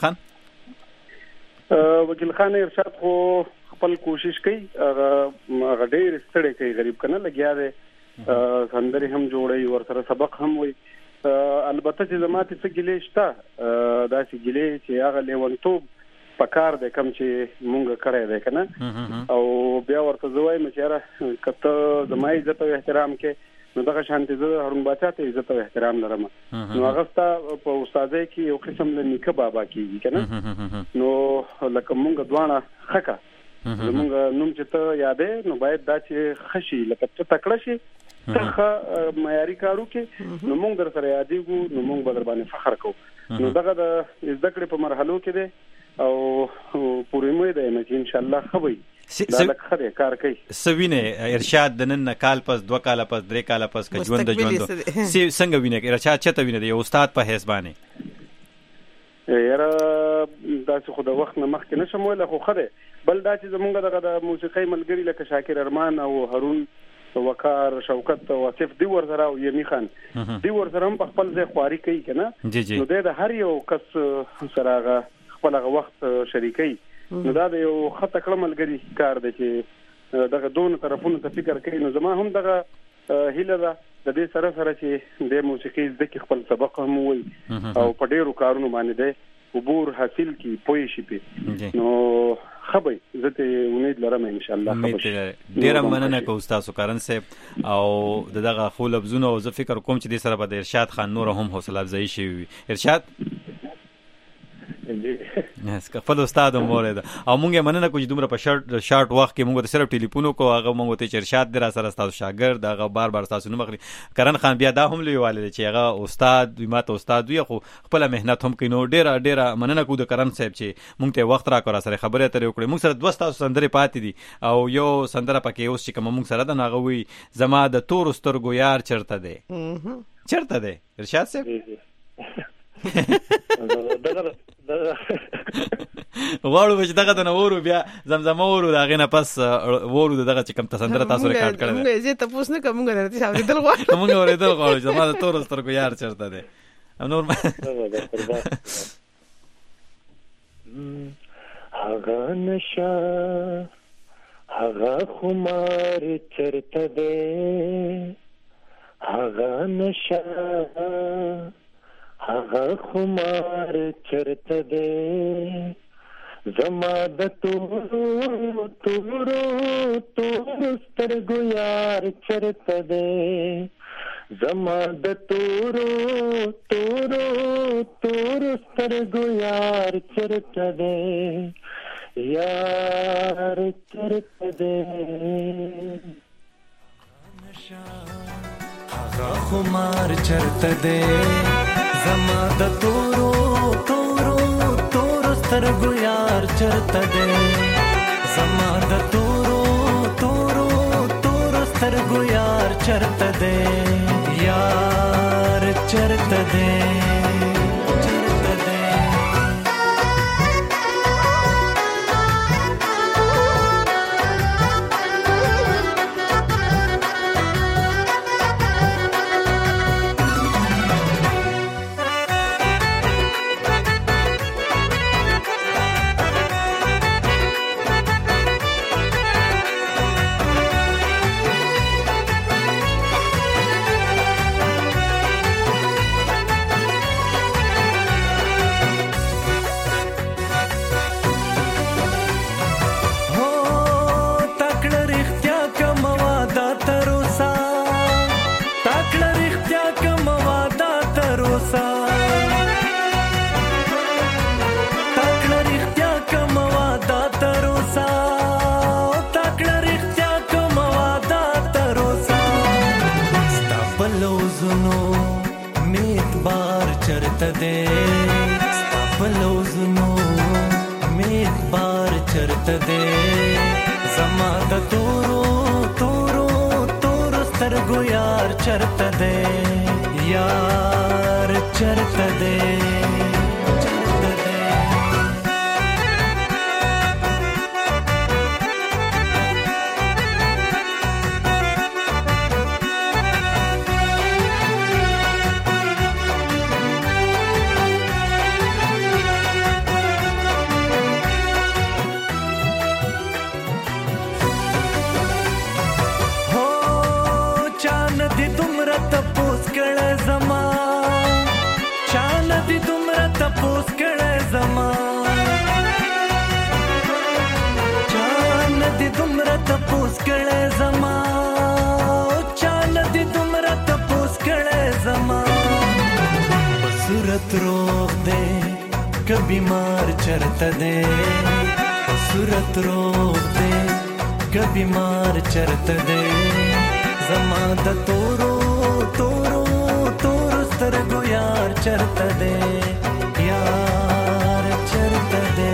خان وکیل خان ارشاد خو خپل کوشش کوي هغه هغه ډېر ستړي کوي غریب کنه لګیا دی سندري هم جوړي ور سره سبق هم وای البته چې زماته څه ګلې شته دا چې ګلې چې هغه لیونتوب پکار دی کم چې مونږ کړی دی کنه او بیا ورته زوای مچاره کته زمای عزت او احترام کې نو دغه شانتي زه هارون باچا ته عزت او احترام لرم. نو هغه ستا په استادۍ کې یو قسم له نیکه بابا کېږي کنه. نو لکه مونږ دوانه خکا زمونږ نوم چې ته یادې نو باید دا چې خشي لکه ته تکړه شي ته معیاري کارو کې نو مونږ در سره یادېږو نو مونږ به در باندې فخر کوو. نو دغه د زده کړې په مرحلو کې دی او پورې مې دی چې ان شاء الله خوي دا لکه خره کار کوي. سوینه ارشاد د نن کال پس دوه کال پس درې کال پس که ژوند د ژوند سی څنګه وینه ارشاد چته وینه یو استاد په حساب باندې یاره دا څه خو د وخت نه مخکې نشم ویل خو خره بل دا چې زمونږ دغه د موسیقي ملګری لکه شاکر ارمان او هارون وقار شوکت واصف دی ور سره او یمی خان دی ور سره په خپل ځای خواري کوي کنه. نو د هر یو کس سره خپل وخت شریکي نو دا د یو خطه کړه ملګری کار دی چې دغه دوه طرفونو ته فکر کوي. نو زما هم دغه هیله ده د دې سره سره چې د موسیقي زده کې خپل سبق هم وي او په ډیرو کارونو باندې دی عبور حاصل کی پوي شي په نو خبي زته امید لرم ان شاء الله. ډیر مننه کو استاد سکرن صاحب او دغه خو لفظونه او زه فکر کوم چې د سره به د ارشاد خان نور هم حوصله افزایی شي. ارشاد اس کا خپل استاد مور ده او مونږه مننه کو چې دومره په شارټ شارټ وخت کې مونږ ته صرف ټلیفون کو هغه مونږ ته ارشاد در سره استاد شاګرد هغه بار بار تاسو نو مخلي کرن خان بیا دا هم لیواله چې هغه استاد وي ماته استاد وي خو خپل مهنت هم کینو ډیره ډیره مننه کو د کرن صاحب چې مونږ ته وخت را کړ سره خبره ترې وکړې. مونږ سره دوه تاسو سندره پاتې دي او یو سندره پکې اوس چې کوم مونږ سره د ناغه وي زما د تور سترګو یار چرته ده چرته ده ارشاد صاحب غواړو چې دغه د نورو بیا زمزمه ورو دا غینه پس ورو دغه چې کم تاسندره تاسو ریکارډ کړل موږ زه تاسو نه کوم غواړم چې اوریدل غواړم موږ اوریدل غواړو چې ما د تور سترګو یار چرته ده نور هغه نشه هغه خمار چرته ده هغه نشه هغه خمار چرته ده زما د تورو تورو تورو سترګو یار چرته ده زما د تورو تورو تورو سترګو یار چرته ده یار چرته ده هغه خمار چرته ده زما د تورو تورو تورو سترګو یار چرته ده زما د تورو تورو تورو سترګو یار چرته ده یار چرته ده چرته ده یار چرته ده تپوس کړه زما چان دې دومره صورت روغ دے کہ بیمار چرت دے صورت روغ دے کہ بیمار چرت دے زما د تورو تورو تورو سترګو یار چرت دے یار چرت دے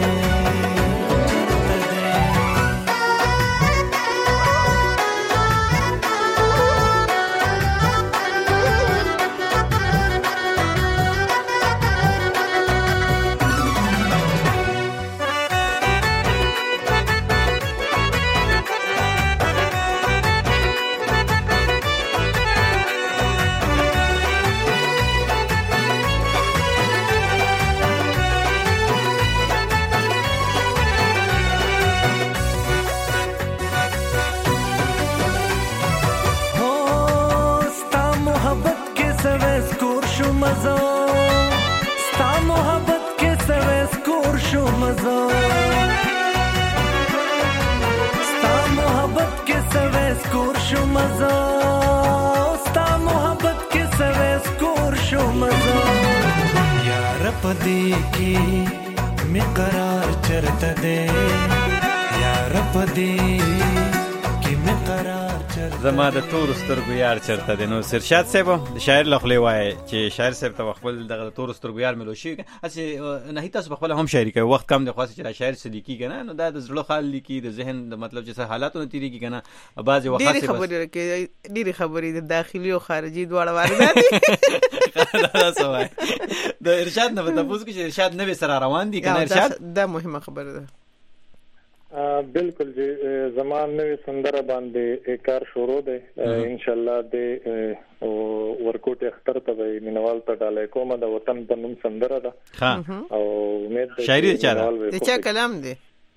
पदी की मैं करार चरत दे यार पदी की मैं करार चरत زما د تور سترګو یار چرته دی. نو سرشاد صاحب شاعر لخوا وایي چې شاعر صاحب ته خپل دغه تور سترګو یار ملو شي اسی نه تاسو خپل هم شاعري کوي وخت کم دی خاصه چې شاعر صدیقي کنه نو دا د زړه خال لیکي د ذهن د مطلب چې حالاتونه تیریږي کنه بعضی وخت ډېری خبرې کوي ډېری خبرې د داخلي او خارجي دواړه واردات دي دا سوای د ارشاد نه د پوز کې چې ارشاد نه سره روان دي کنه ارشاد دا مهمه خبره ده. بالکل جی زمان نوې سندره باندې کار شروع دی ان شاء الله د ورکوټ اختر ته به مینوال ته ډالې کومه د وطن په نوم سندره ده ها او امید ده شاعري چا ده د چا کلام دی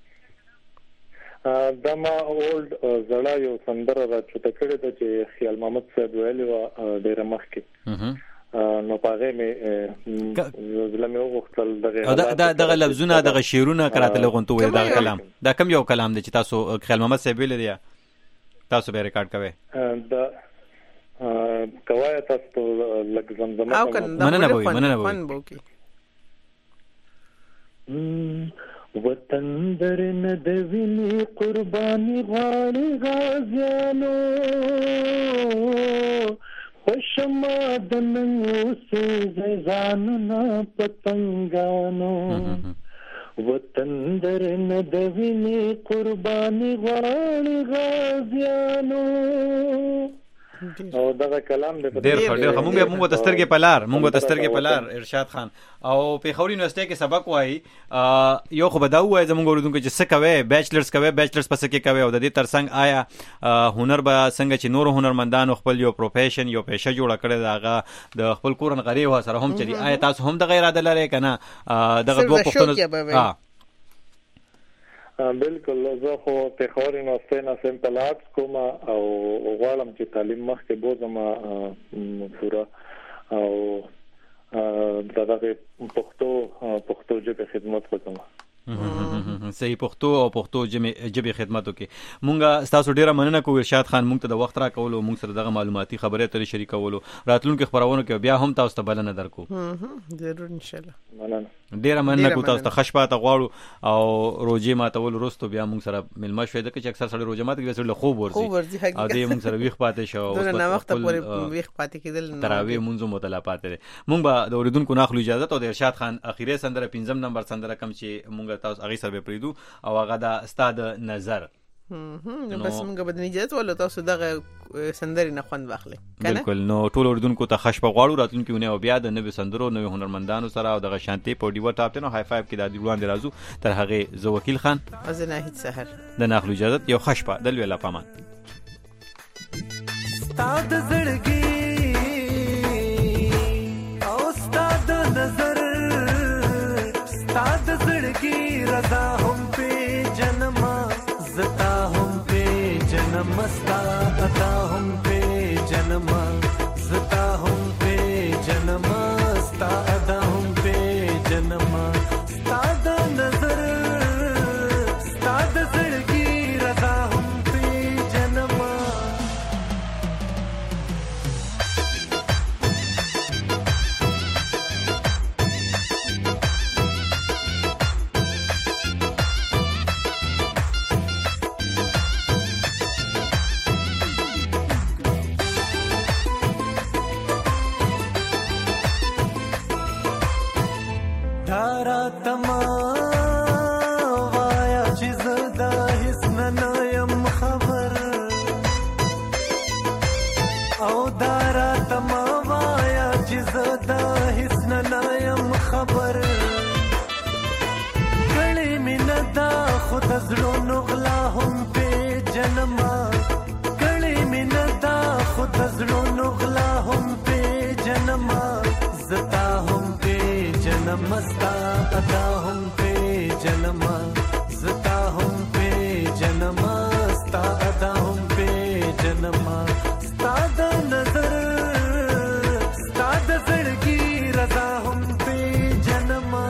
دا ما اولد زړه یو سندره را چته کړې ده چې خیال محمد صاحب ویلي و ډېر مخکې نو پاره مې زلمه وغوښتل دغه دا دغه لفظونه دغه شعرونه کراته لغونته وي دا کلام دا کوم یو کلام دی چې تاسو خیال محمد صاحب ویل دی تاسو به ریکارډ کوئ دا کوي تاسو لږ زمزمه او کنه مننه وي مننه وي وطن درنه د ویني قرباني غاړي غازیانو خوشما دنو سے زیزان نا پتنگانو وطن درنه د ویني قرباني غاړي غازیانو او دا کلام دې ډېر ډېر موږ موږ د سترګې پلار موږ د سترګې پلار ارشاد خان او په خوري یونیورسيټي کې سبق وایي یو خو بداو وایي زموږ ورودونکو چې څه کوي بیچلرز کوي بیچلرز پس کې کوي او د دې ترڅنګ آیا هنر به څنګه چې نور هنرمندانو خپل یو پروفیشن یو پیشه جوړ کړی داغه د خپل کورن غریو سره هم چلی آیا تاسو هم د غیر عادل لري کنه دغه دوه پښتنو ها بالکل زه خو په خوري یونیورسيټي نه سم پلاټ کوم او غواړم چې تعلیم مخکې بوزم پورا او دغه پښتو پښتو ژبه خدمت وکړم صحیح پښتو او پښتو ژبې خدمت وکړي. مونږه تاسو ډیره مننه کوو ارشاد خان مونږ ته د وخت را کولو مونږ سره دغه معلوماتي خبرې اترې شریکولو راتلونکو خبرونو کې بیا هم تاسو ته بلنه درکو ضرور ان شاء الله. مننه ډیره مننه کوو تاسو ته خشپاته غواړو او روزي ماتول وروسته بیا مونږ سره ملما شوي د چې اکثر سره روزه ماته کې سره خوب ورزي او دې مونږ سره ویخ پاتې شو او نه وخت پورې ویخ پاتې کېدل تراوی مونږ مطالعه پاتې مونږ به د اوریدونکو ناخلو اجازه ته د ارشاد خان اخیری سندره پنځم نمبر سندره کم چې مونږ تاسو هغه سره پریدو او هغه د استاد نظر نو بس موږ به د نجات ولا تاسو دغه سندري نه خوند واخلي کنه بالکل. نو ټول اوریدونکو ته خشپ غواړو راتلونکي ونه او بیا د نوې سندرو نوې هنرمندانو سره او دغه شانتي په ډیو ټاپ ته نو هاي فایو کې د دیوان درازو تر هغه زو وکیل خان ازنه هیڅ سحر د ناخلو اجازه یو خشپ د ویلا پامان استاد زړګي او استاد نظر استاد زړګي رضا هم په جنما زتا هم په جنما ستا اتا هم په جنما زتا هم په جنما ستا اتا هم په جنما استاد نظر استاد زړګي رضا هم په جنما او دارا تماوایا جزدا حسن نایم خبر کړي مندا خود زړونو غلا هم په جنما کړي مندا خود زړونو غلا هم په جنما زتا هم په جنم ستا ادا هم په جنما زتا هم په جنما ستا ادا هم په جنما ستا د نظر ستا د زړګي رضا هم په جنما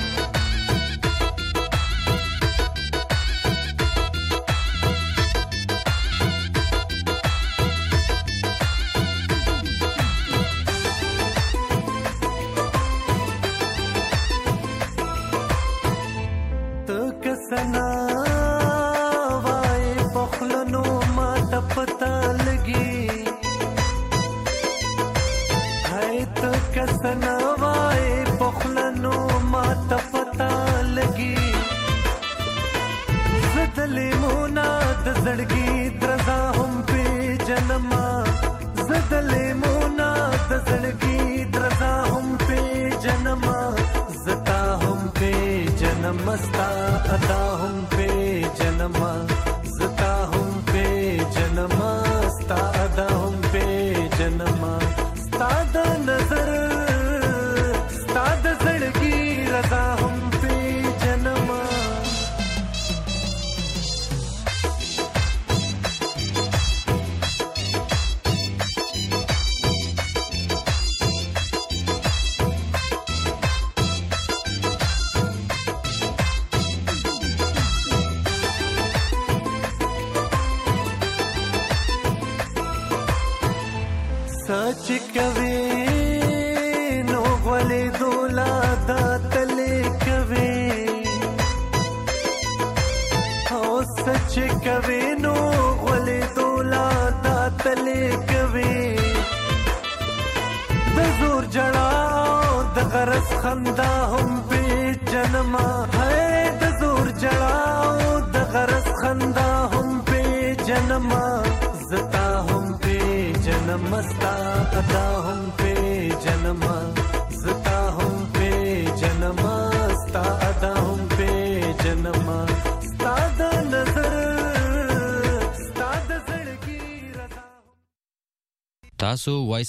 سنا وای بخلنو ما تپتا لگی ہے تو کسنا وای بخلنو ما تپتا لگی زدلی مونا د زړګي درزا هم په جنما زدلی مونا د زړګي درزا هم په جنما زتا هم په جنم ستا ادا هم په جنما زتا هم په جنما ستا ادا هم په جنما ستا د نظر ستا د زړګي رضا هم په جنما سچ کوي نو غولې دولا د تلې کوي او سچ کوي نو غولې دولا د تلې کوي د زور جړا د غرس خندا هم په جنما ہے د زور جړا د غرس خندا هم په جنما زتا هم په جنم ستا ادا هم په جنما زتا هم په جنما ستا ادا هم په جنما ستا د نظر ستا د زړګي رضا. تاسو وایس